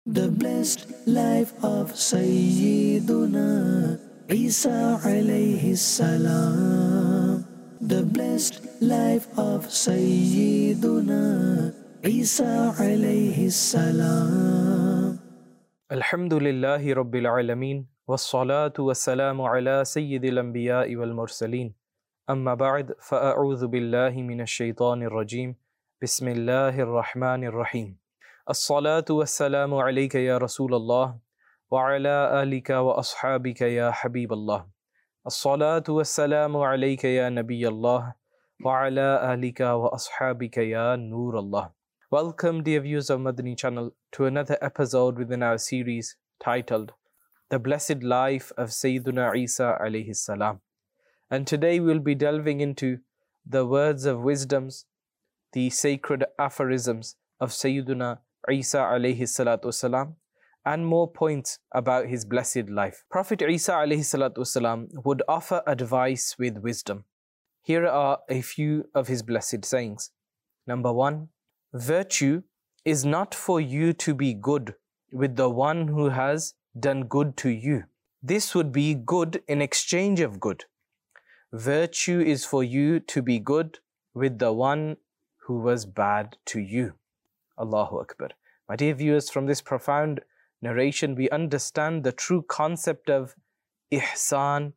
The blessed life of Sayyiduna Isa alayhi salam. The blessed life of Sayyiduna Isa alayhi salam. Alhamdulillahi Rabbil Alameen. Wassalatu wassalamu ala Sayyidil Anbiya'i wal Mursaleen. Amma ba'd, fa'a'udhu billahi minash shaitanir rajim. Bismillahir Rahmanir Rahim. As-salatu wassalamu alayka ya Rasulallah wa ala alika wa ashabika ya Habiballah. As-salatu wassalamu alayka ya Nabiyallah wa ala alika wa ashabika ya Nurallah. Welcome, dear viewers of Madani channel, to another episode within our series titled The Blessed Life of Sayyiduna Isa alayhi salam. And today we'll be delving into the words of wisdoms, the sacred aphorisms of Sayyiduna Isa alayhi salatu wasalam, and more points about his blessed life. Prophet Isa alayhi salatu wasalam would offer advice with wisdom. Here are a few of his blessed sayings. Number 1. Virtue is not for you to be good with the one who has done good to you. This would be good in exchange of good. Virtue is for you to be good with the one who was bad to you. Allahu Akbar. My dear viewers, from this profound narration, we understand the true concept of ihsan,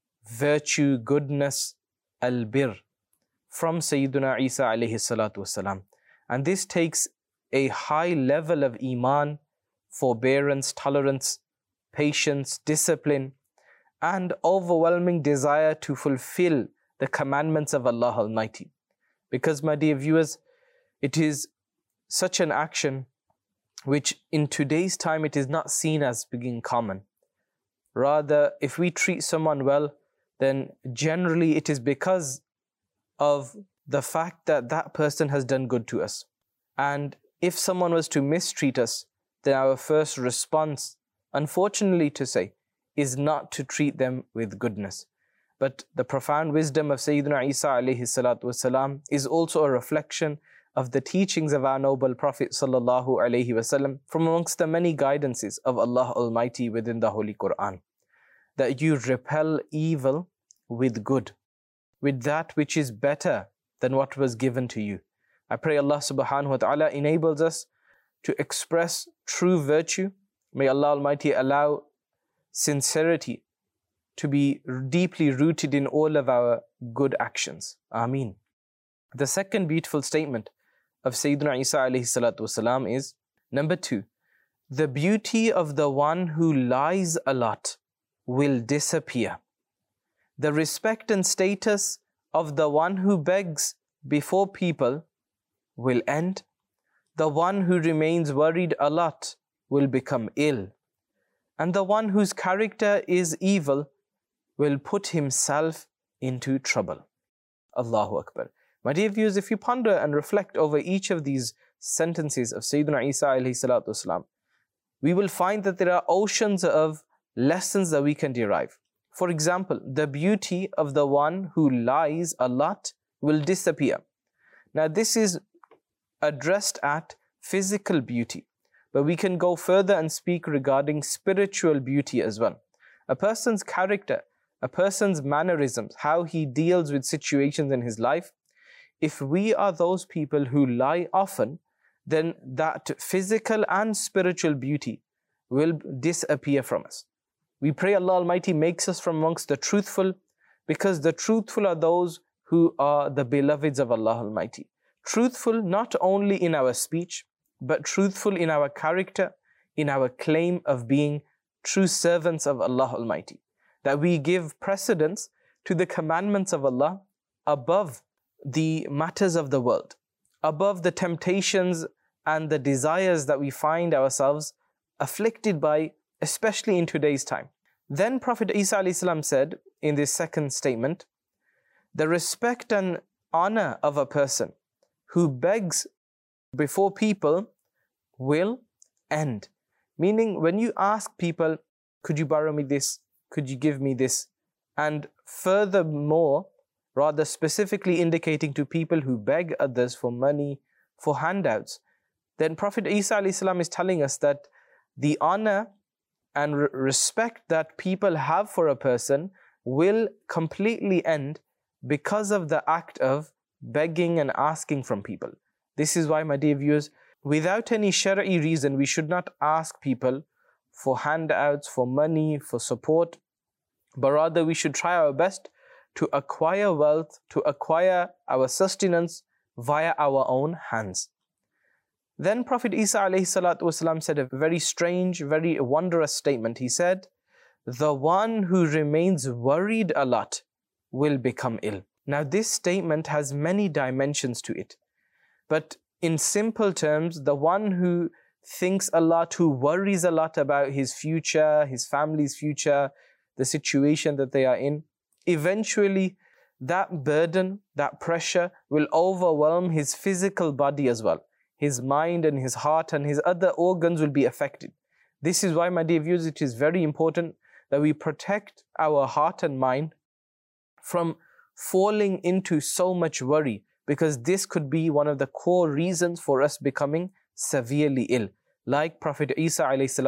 virtue, goodness, al-bir, from Sayyiduna Isa alayhi salatu wasalam. And this takes a high level of iman, forbearance, tolerance, patience, discipline, and overwhelming desire to fulfill the commandments of Allah Almighty. Because, my dear viewers, it is such an action which in today's time it is not seen as being common. Rather, if we treat someone well, then generally it is because of the fact that that person has done good to us. And if someone was to mistreat us, then our first response, unfortunately to say, is not to treat them with goodness. But the profound wisdom of Sayyidina Isa alayhi salatu wasalam is also a reflection of the teachings of our noble Prophet sallallahu alayhi wasallam from amongst the many guidances of Allah Almighty within the Holy Quran. That you repel evil with good, with that which is better than what was given to you. I pray Allah subhanahu wa ta'ala enables us to express true virtue. May Allah Almighty allow sincerity to be deeply rooted in all of our good actions. Ameen. The second beautiful statement of Sayyidina Isa alayhi salatu wasalam is, number 2, the beauty of the one who lies a lot will disappear. The respect and status of the one who begs before people will end. The one who remains worried a lot will become ill. And the one whose character is evil will put himself into trouble. Allahu Akbar. My dear viewers, if you ponder and reflect over each of these sentences of Sayyidina Isa alayhi salatu wasalam, we will find that there are oceans of lessons that we can derive. For example, the beauty of the one who lies a lot will disappear. Now this is addressed at physical beauty, but we can go further and speak regarding spiritual beauty as well. A person's character, a person's mannerisms, how he deals with situations in his life, if we are those people who lie often, then that physical and spiritual beauty will disappear from us. We pray Allah Almighty makes us from amongst the truthful, because the truthful are those who are the beloveds of Allah Almighty. Truthful not only in our speech, but truthful in our character, in our claim of being true servants of Allah Almighty. That we give precedence to the commandments of Allah above the matters of the world, above the temptations and the desires that we find ourselves afflicted by, especially in today's time. Then Prophet Isa alayhi salam said in this second statement, the respect and honor of a person who begs before people will end. Meaning, when you ask people, could you borrow me this? Could you give me this? And furthermore, rather specifically indicating to people who beg others for money, for handouts, then Prophet Isa alayhi salam is telling us that the honor and respect that people have for a person will completely end because of the act of begging and asking from people. This is why, my dear viewers, without any Shari'i reason, we should not ask people for handouts, for money, for support, but rather we should try our best to acquire wealth, to acquire our sustenance via our own hands. Then Prophet Isa ﷺ said a very strange, very wondrous statement. He said, "The one who remains worried a lot will become ill." Now this statement has many dimensions to it. But in simple terms, the one who thinks a lot, who worries a lot about his future, his family's future, the situation that they are in, eventually that burden, that pressure will overwhelm his physical body as well. His mind and his heart and his other organs will be affected. This is why, my dear viewers, it is very important that we protect our heart and mind from falling into so much worry, because this could be one of the core reasons for us becoming severely ill. Like Prophet Isa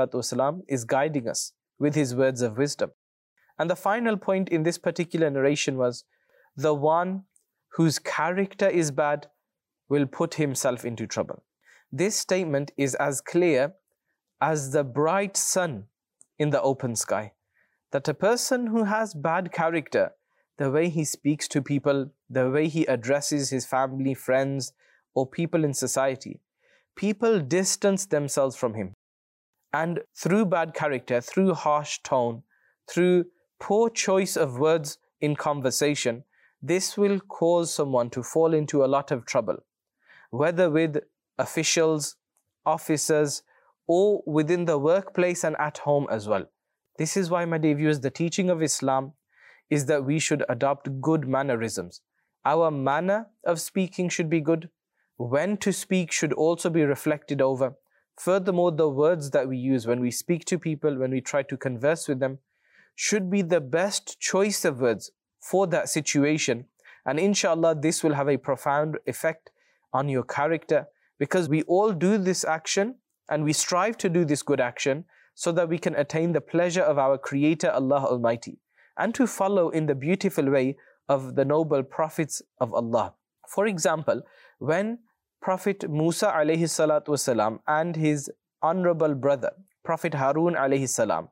ﷺ is guiding us with his words of wisdom. And the final point in this particular narration was, the one whose character is bad will put himself into trouble. This statement is as clear as the bright sun in the open sky, that a person who has bad character, the way he speaks to people, the way he addresses his family, friends, or people in society, people distance themselves from him. And through bad character, through harsh tone, through poor choice of words in conversation, this will cause someone to fall into a lot of trouble, whether with officials, officers, or within the workplace and at home as well. This is why, my dear viewers, the teaching of Islam is that we should adopt good mannerisms. Our manner of speaking should be good. When to speak should also be reflected over. Furthermore, the words that we use when we speak to people, when we try to converse with them, should be the best choice of words for that situation. And inshallah, this will have a profound effect on your character, because we all do this action and we strive to do this good action so that we can attain the pleasure of our Creator, Allah Almighty, and to follow in the beautiful way of the noble prophets of Allah. For example, when Prophet Musa alayhi salatu wasalam and his honorable brother, Prophet Harun alayhi salam,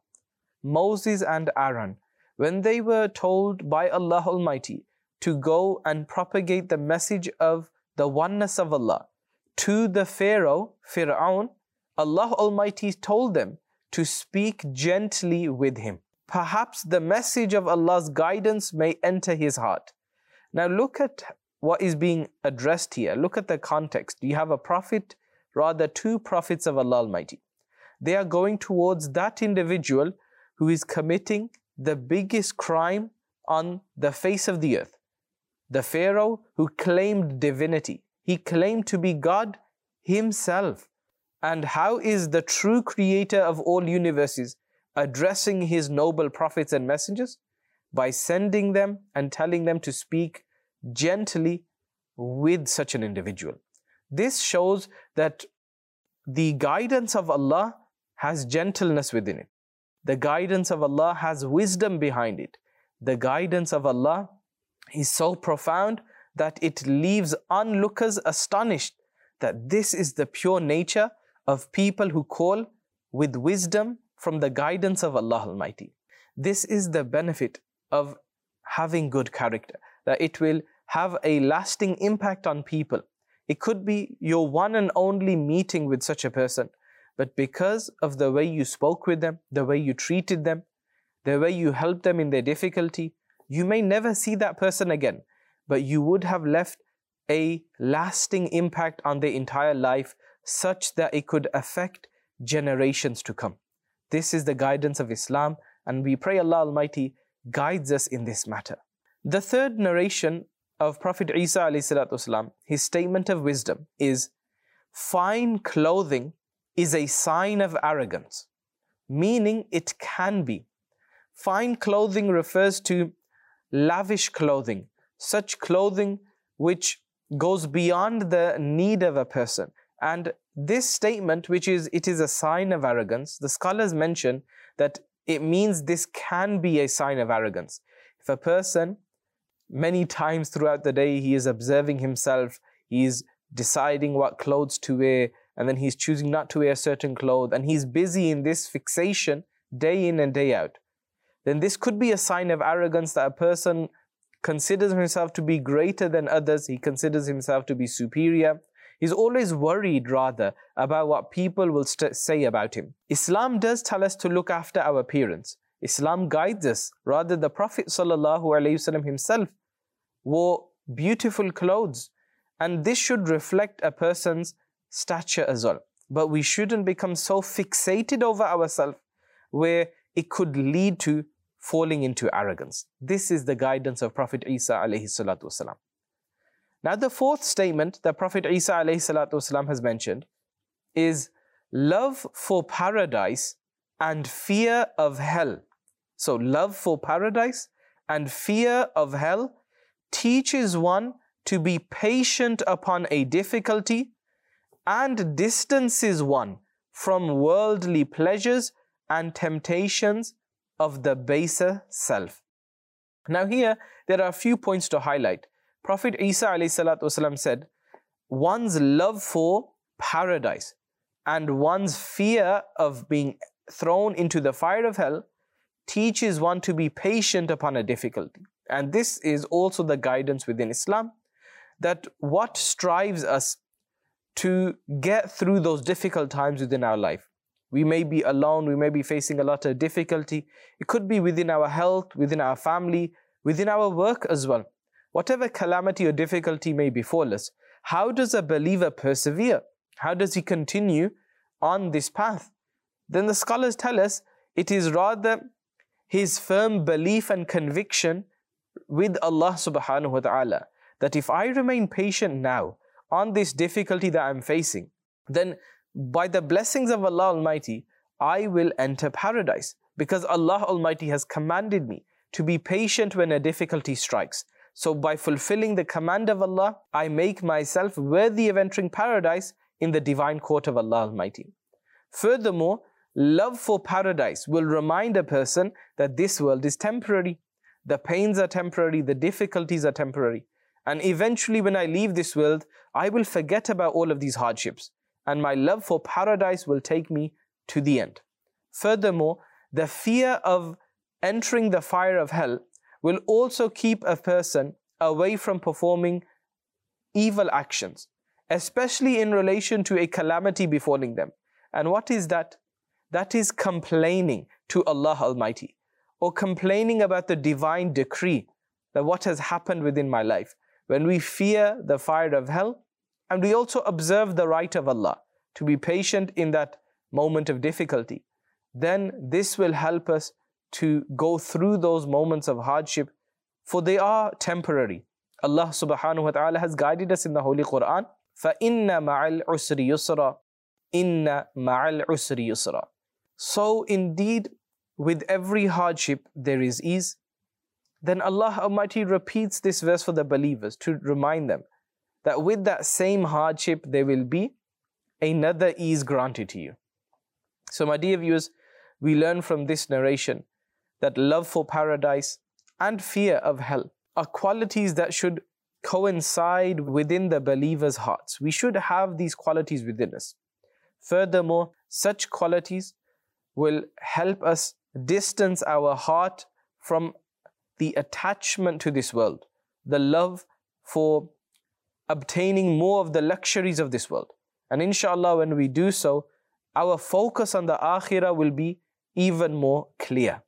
Moses and Aaron, when they were told by Allah Almighty to go and propagate the message of the oneness of Allah to the Pharaoh, Fir'aun, Allah Almighty told them to speak gently with him. Perhaps the message of Allah's guidance may enter his heart. Now look at what is being addressed here. Look at the context. You have a prophet, rather two prophets of Allah Almighty. They are going towards that individual who is committing the biggest crime on the face of the earth. The Pharaoh who claimed divinity. He claimed to be God himself. And how is the true creator of all universes addressing his noble prophets and messengers? By sending them and telling them to speak gently with such an individual. This shows that the guidance of Allah has gentleness within it. The guidance of Allah has wisdom behind it. The guidance of Allah is so profound that it leaves onlookers astonished that this is the pure nature of people who call with wisdom from the guidance of Allah Almighty. This is the benefit of having good character, that it will have a lasting impact on people. It could be your one and only meeting with such a person, but because of the way you spoke with them, the way you treated them, the way you helped them in their difficulty, you may never see that person again, but you would have left a lasting impact on their entire life, such that it could affect generations to come. This is the guidance of Islam, and we pray Allah Almighty guides us in this matter. The third narration of Prophet Isa ﷺ, his statement of wisdom is, fine clothing is a sign of arrogance, meaning it can be. Fine clothing refers to lavish clothing, such clothing which goes beyond the need of a person, and this statement, which is, it is a sign of arrogance, the scholars mention that it means this can be a sign of arrogance. If a person, many times throughout the day, he is observing himself, he is deciding what clothes to wear, and then he's choosing not to wear certain clothes, and he's busy in this fixation day in and day out, then this could be a sign of arrogance, that a person considers himself to be greater than others, he considers himself to be superior. He's always worried rather about what people will say about him. Islam does tell us to look after our appearance. Islam guides us. Rather, the Prophet ﷺ himself wore beautiful clothes, and this should reflect a person's stature as well. But we shouldn't become so fixated over ourselves where it could lead to falling into arrogance. This is the guidance of Prophet Isa alayhi salatu wasalam. Now the fourth statement that Prophet Isa alayhi salatu wasalam has mentioned is love for paradise and fear of hell. So love for paradise and fear of hell teaches one to be patient upon a difficulty and distances one from worldly pleasures and temptations of the baser self. Now here, there are a few points to highlight. Prophet Isa ﷺ said, one's love for paradise and one's fear of being thrown into the fire of hell teaches one to be patient upon a difficulty. And this is also the guidance within Islam, that what strives us to get through those difficult times within our life. We may be alone, we may be facing a lot of difficulty. It could be within our health, within our family, within our work as well. Whatever calamity or difficulty may befall us, how does a believer persevere? How does he continue on this path? Then the scholars tell us it is rather his firm belief and conviction with Allah subhanahu wa ta'ala, that if I remain patient now on this difficulty that I'm facing, then by the blessings of Allah Almighty, I will enter paradise, because Allah Almighty has commanded me to be patient when a difficulty strikes. So by fulfilling the command of Allah, I make myself worthy of entering paradise in the divine court of Allah Almighty. Furthermore, love for paradise will remind a person that this world is temporary. The pains are temporary, the difficulties are temporary. And eventually when I leave this world, I will forget about all of these hardships, and my love for paradise will take me to the end. Furthermore, the fear of entering the fire of hell will also keep a person away from performing evil actions, especially in relation to a calamity befalling them. And what is that? That is complaining to Allah Almighty, or complaining about the divine decree, that what has happened within my life. When we fear the fire of hell, and we also observe the right of Allah to be patient in that moment of difficulty, then this will help us to go through those moments of hardship, for they are temporary. Allah subhanahu wa ta'ala has guided us in the Holy Quran, فَإِنَّ مَعَ الْعُسْرِ يُسْرًا إِنَّ مَعَ الْعُسْرِ يُسْرًا. So indeed, with every hardship there is ease. Then Allah Almighty repeats this verse for the believers to remind them that with that same hardship there will be another ease granted to you. So my dear viewers, we learn from this narration that love for paradise and fear of hell are qualities that should coincide within the believer's hearts. We should have these qualities within us. Furthermore, such qualities will help us distance our heart from the attachment to this world, the love for obtaining more of the luxuries of this world. And inshallah, when we do so, our focus on the akhirah will be even more clear.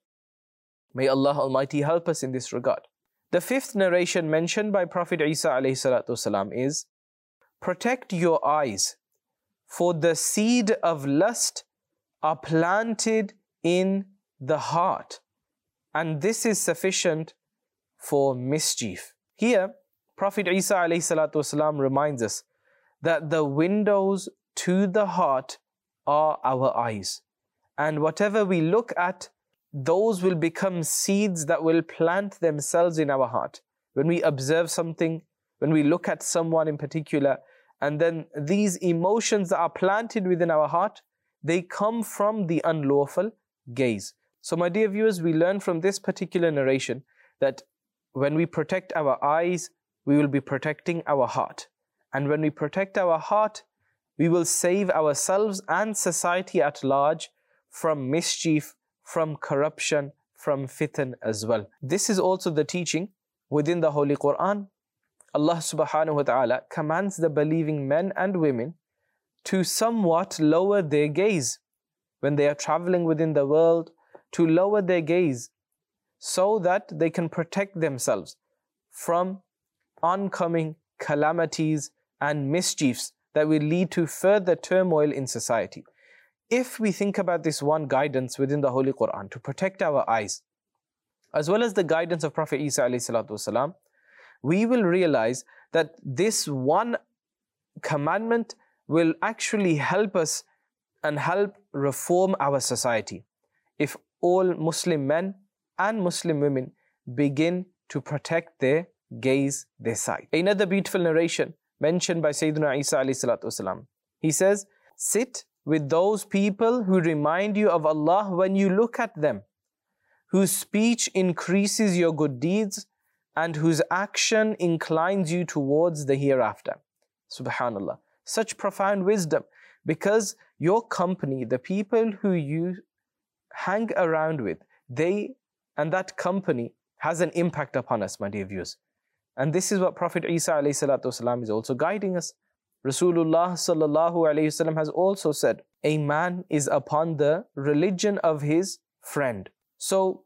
May Allah Almighty help us in this regard. The fifth narration mentioned by Prophet Isa alayhi salatu wasalam is, protect your eyes, for the seed of lust are planted in the heart, and this is sufficient for mischief. Here, Prophet Isa alayhi salatu wasalam reminds us that the windows to the heart are our eyes. And whatever we look at, those will become seeds that will plant themselves in our heart. When we observe something, when we look at someone in particular, And then these emotions that are planted within our heart, they come from the unlawful gaze. So my dear viewers, we learn from this particular narration that when we protect our eyes, we will be protecting our heart. And when we protect our heart, we will save ourselves and society at large from mischief, from corruption, from fitan as well. This is also the teaching within the Holy Quran. Allah subhanahu wa ta'ala commands the believing men and women to somewhat lower their gaze when they are traveling within the world, to lower their gaze so that they can protect themselves from oncoming calamities and mischiefs that will lead to further turmoil in society. If we think about this one guidance within the Holy Quran to protect our eyes, as well as the guidance of Prophet Isa alayhi salatu wasalam, we will realize that this one commandment will actually help us and help reform our society. If all Muslim men and Muslim women begin to protect their gaze, their sight. Another beautiful narration mentioned by Sayyidina Isa alayhi salatu wasalam. He says, sit with those people who remind you of Allah when you look at them, whose speech increases your good deeds and whose action inclines you towards the hereafter. Subhanallah. Such profound wisdom, because your company, the people who you hang around with, and that company has an impact upon us, my dear viewers. And this is what Prophet Isa alayhi salatu wasalam is also guiding us. Rasulullah sallallahu alayhi wasallam has also said, a man is upon the religion of his friend. So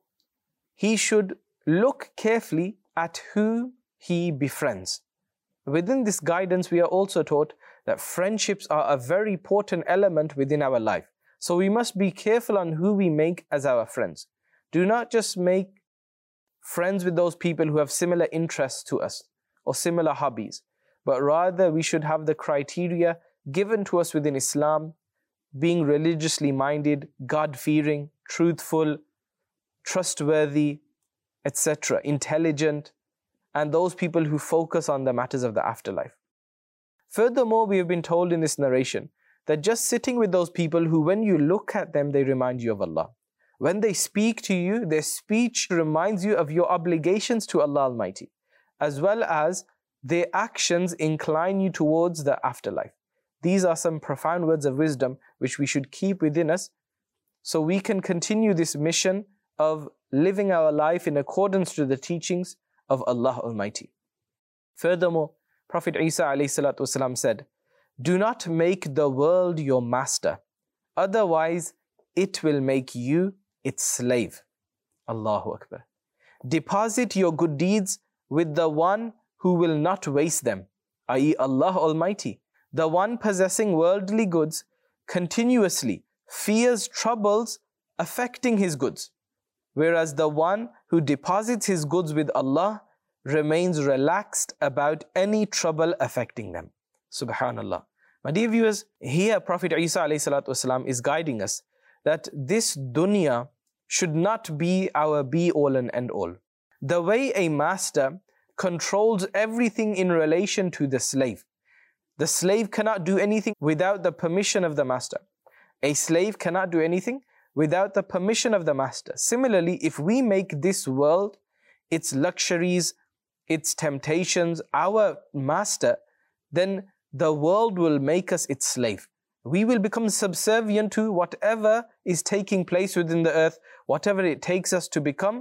he should look carefully at who he befriends. Within this guidance, we are also taught that friendships are a very important element within our life. So we must be careful on who we make as our friends. Do not just make friends with those people who have similar interests to us or similar hobbies, but rather we should have the criteria given to us within Islam, being religiously minded, God-fearing, truthful, trustworthy, etc., intelligent, and those people who focus on the matters of the afterlife. Furthermore, we have been told in this narration that just sitting with those people who, when you look at them, they remind you of Allah. When they speak to you, their speech reminds you of your obligations to Allah Almighty, as well as their actions incline you towards the afterlife. These are some profound words of wisdom which we should keep within us so we can continue this mission of living our life in accordance to the teachings of Allah Almighty. Furthermore, Prophet Isa alayhi salatu wasalam said, do not make the world your master, otherwise it will make you its slave. Allahu Akbar. Deposit your good deeds with the one who will not waste them, i.e. Allah Almighty. The one possessing worldly goods continuously fears troubles affecting his goods, whereas the one who deposits his goods with Allah remains relaxed about any trouble affecting them. Subhanallah. My dear viewers, here Prophet Isa alayhi salatu wasalam is guiding us that this dunya should not be our be-all and end-all. The way a master controls everything in relation to the slave. The slave cannot do anything without the permission of the master. A slave cannot do anything without the permission of the master. Similarly, if we make this world, its luxuries, its temptations, our master, then the world will make us its slave. We will become subservient to whatever is taking place within the earth, whatever it takes us to become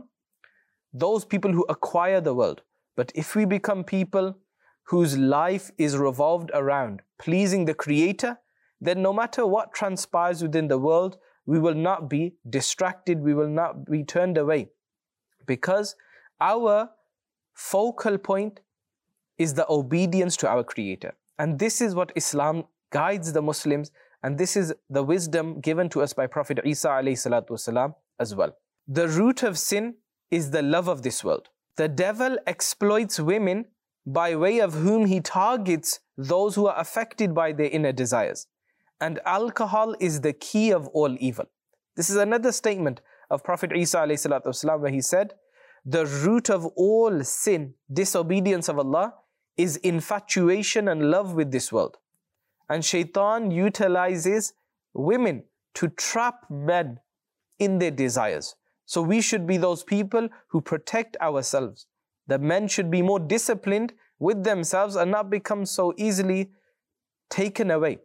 those people who acquire the world. But if we become people whose life is revolved around pleasing the Creator, then no matter what transpires within the world, we will not be distracted, we will not be turned away. Because our focal point is the obedience to our Creator. And this is what Islam guides the Muslims, and this is the wisdom given to us by Prophet Isa alayhi salatu wasalam as well. The root of sin is the love of this world. The devil exploits women by way of whom he targets those who are affected by their inner desires. And alcohol is the key of all evil. This is another statement of Prophet Isa alayhi salatu wasalam where he said, the root of all sin, disobedience of Allah, is infatuation and love with this world. And shaitan utilizes women to trap men in their desires. So we should be those people who protect ourselves. The men should be more disciplined with themselves and not become so easily taken away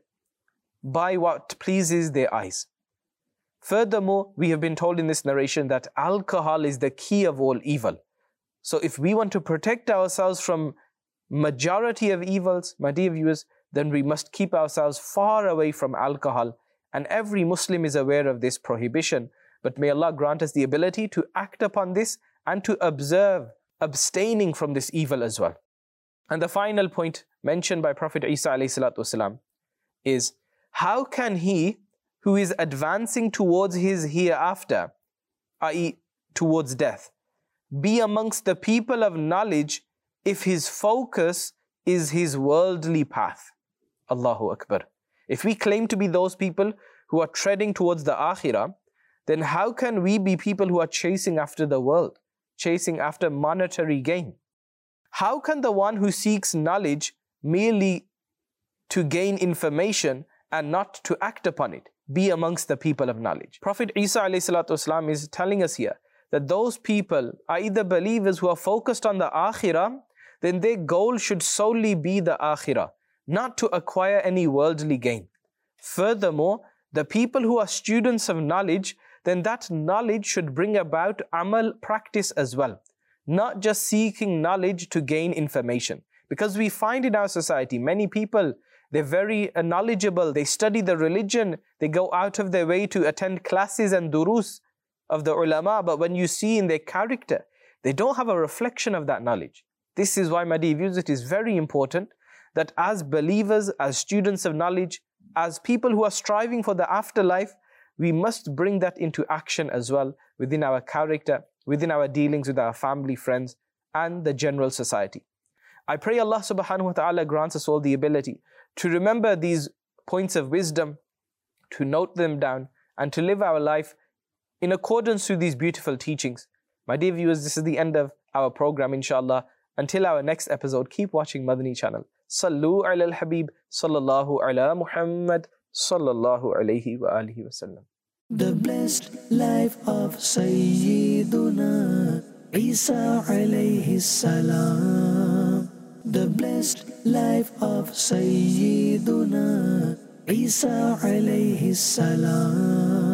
by what pleases their eyes. Furthermore, we have been told in this narration that alcohol is the key of all evil. So if we want to protect ourselves from majority of evils, my dear viewers, then we must keep ourselves far away from alcohol. And every Muslim is aware of this prohibition. But may Allah grant us the ability to act upon this and to observe abstaining from this evil as well. And the final point mentioned by Prophet Isa ﷺ is, how can he who is advancing towards his hereafter, i.e. towards death, be amongst the people of knowledge if his focus is his worldly path? Allahu Akbar. If we claim to be those people who are treading towards the akhirah, then how can we be people who are chasing after the world, chasing after monetary gain? How can the one who seeks knowledge merely to gain information and not to act upon it be amongst the people of knowledge? Prophet Isa ﷺ is telling us here that those people are either believers who are focused on the akhirah, then their goal should solely be the akhirah, not to acquire any worldly gain. Furthermore, the people who are students of knowledge, then that knowledge should bring about amal, practice as well, not just seeking knowledge to gain information. Because we find in our society, many people, they're very knowledgeable, they study the religion, they go out of their way to attend classes and durus of the ulama, but when you see in their character, they don't have a reflection of that knowledge. This is why, my dear viewers, it is very important that as believers, as students of knowledge, as people who are striving for the afterlife, we must bring that into action as well within our character, within our dealings with our family, friends, and the general society. I pray Allah subhanahu wa ta'ala grants us all the ability to remember these points of wisdom, to note them down, and to live our life in accordance to these beautiful teachings. My dear viewers, this is the end of our program, inshallah. Until our next episode, keep watching Madani channel. Sallu ala al-Habib, sallallahu ala Muhammad, sallallahu alayhi wa alihi wa sallam. The blessed life of Sayyiduna Isa alayhi salam. The blessed life of Sayyiduna Isa alayhi salam.